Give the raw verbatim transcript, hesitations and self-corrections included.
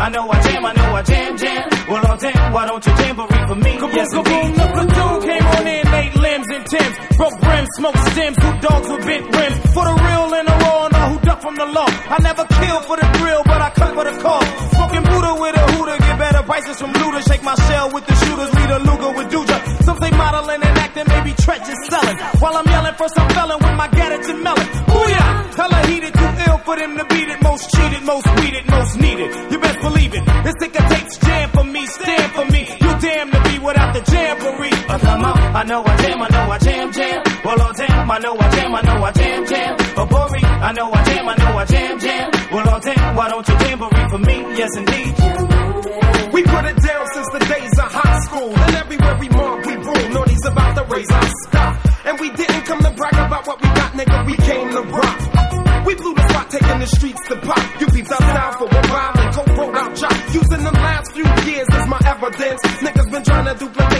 I know I jam, I know I jam, jam. Well, oh damn, why don't you jamboree for me? Kaboom, Yes, kaboom, indeed. the platoon came on in, eight limbs and Timbs. Broke brims, smoked stems, two dogs with bent rims. For the real and the raw, and all who duck from the law. I never kill for the thrill, but I cut for the call. Smoking Buddha with a hooter, get better prices from looters. Shake my shell with the shooters, lead a Luger with Duja. Some say modeling and acting, maybe treasure selling. While I'm yelling, first I'm felling with my gadgets and melon. Booyah! Hella heated, too ill for them to beat it. Most cheated, most weeded, most needed. You best believe it. This ticker takes jam for me, stand for me. You damn to be without the jamboree. I come out, I know I jam, I know I jam, jam. Well, oh damn, I know I jam, I know I jam, jam. A Bori, I know I jam, I know I jam, jam. Well, oh damn, why don't you jamboree for me? Yes, indeed. We put it down since the days of high school. And everywhere we mark, we rule. Naughty's about to raise our stock. And we didn't come to brag about what we got, nigga, we came to rock. We blew the spot, taking the streets to pop. You beat us down for a while and co-wrote our job. Using the last few years as my evidence. Niggas been trying to duplicate